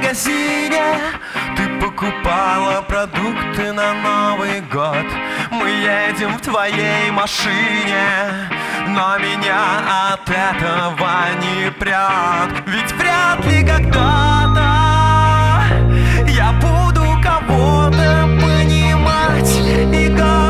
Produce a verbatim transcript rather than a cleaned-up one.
магазине ты покупала продукты на Новый год. Мы едем в твоей машине, но меня от этого не прет. Ведь вряд ли когда-то я буду кого-то понимать и говорить.